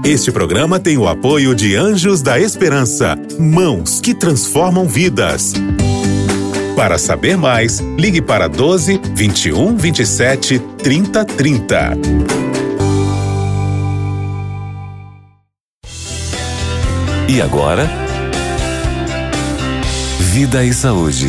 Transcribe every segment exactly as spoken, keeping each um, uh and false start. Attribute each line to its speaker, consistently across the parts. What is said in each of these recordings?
Speaker 1: Este programa tem o apoio de Anjos da Esperança, mãos que transformam vidas. Para saber mais, ligue para doze, vinte e um, vinte e sete, trinta, trinta.
Speaker 2: E agora, Vida e Saúde.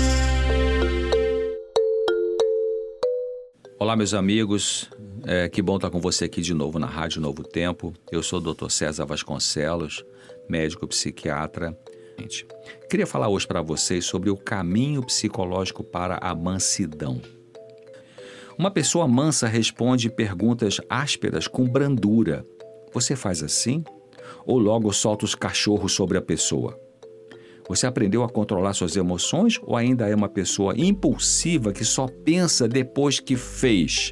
Speaker 3: Olá, meus amigos, é, que bom estar com você aqui de novo na Rádio Novo Tempo. Eu sou o doutor César Vasconcelos, médico psiquiatra. Gente, queria falar hoje para vocês sobre o caminho psicológico para a mansidão. Uma pessoa mansa responde perguntas ásperas com brandura. Você faz assim? Ou logo solta os cachorros sobre a pessoa? Você aprendeu a controlar suas emoções ou ainda é uma pessoa impulsiva que só pensa depois que fez?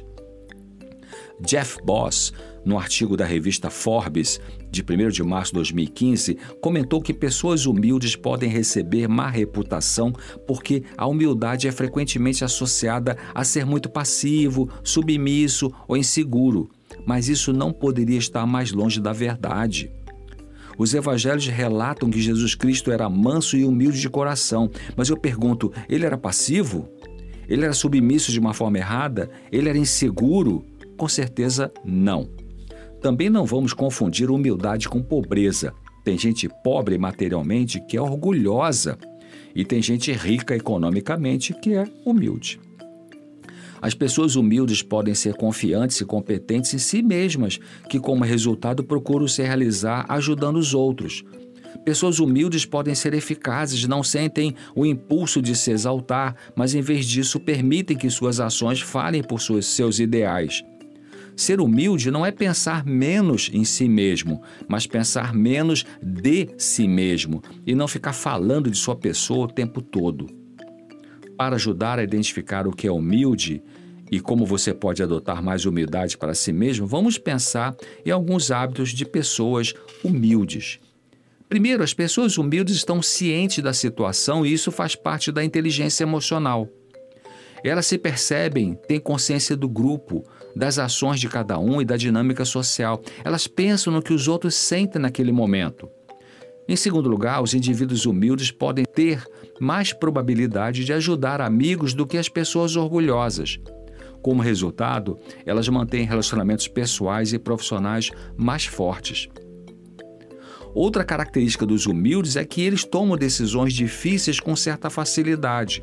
Speaker 3: Jeff Boss, no artigo da revista Forbes, de primeiro de março de dois mil e quinze, comentou que pessoas humildes podem receber má reputação porque a humildade é frequentemente associada a ser muito passivo, submisso ou inseguro. Mas isso não poderia estar mais longe da verdade. Os evangelhos relatam que Jesus Cristo era manso e humilde de coração. Mas eu pergunto, ele era passivo? Ele era submisso de uma forma errada? Ele era inseguro? Com certeza não. Também não vamos confundir humildade com pobreza. Tem gente pobre materialmente que é orgulhosa e tem gente rica economicamente que é humilde. As pessoas humildes podem ser confiantes e competentes em si mesmas, que como resultado procuram se realizar ajudando os outros. Pessoas humildes podem ser eficazes, não sentem o impulso de se exaltar, mas em vez disso permitem que suas ações falem por seus, seus ideais. Ser humilde não é pensar menos em si mesmo, mas pensar menos de si mesmo e não ficar falando de sua pessoa o tempo todo. Para ajudar a identificar o que é humilde e como você pode adotar mais humildade para si mesmo, vamos pensar em alguns hábitos de pessoas humildes. Primeiro, as pessoas humildes estão cientes da situação e isso faz parte da inteligência emocional. Elas se percebem, têm consciência do grupo, das ações de cada um e da dinâmica social. Elas pensam no que os outros sentem naquele momento. Em segundo lugar, os indivíduos humildes podem ter mais probabilidade de ajudar amigos do que as pessoas orgulhosas. Como resultado, elas mantêm relacionamentos pessoais e profissionais mais fortes. Outra característica dos humildes é que eles tomam decisões difíceis com certa facilidade.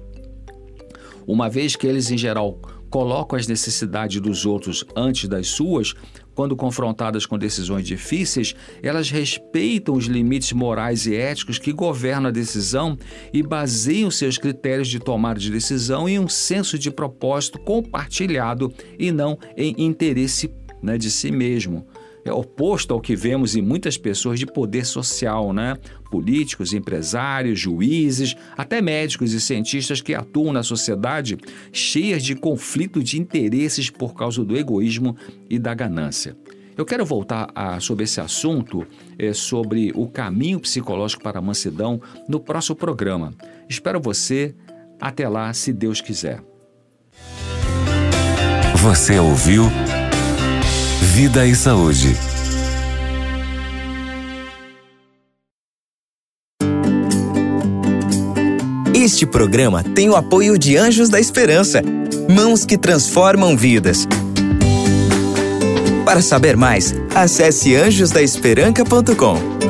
Speaker 3: Uma vez que eles, em geral, colocam as necessidades dos outros antes das suas, quando confrontadas com decisões difíceis, elas respeitam os limites morais e éticos que governam a decisão e baseiam seus critérios de tomada de decisão em um senso de propósito compartilhado e não em interesse, né, de si mesmo. É oposto ao que vemos em muitas pessoas de poder social, né? Políticos, empresários, juízes, até médicos e cientistas que atuam na sociedade cheias de conflito de interesses por causa do egoísmo e da ganância. Eu quero voltar a, sobre esse assunto, é, sobre o caminho psicológico para a mansidão, no próximo programa. Espero você. Até lá, se Deus quiser.
Speaker 2: Você ouviu Vida e Saúde.
Speaker 4: Este programa tem o apoio de Anjos da Esperança, mãos que transformam vidas. Para saber mais, acesse anjos da esperança ponto com.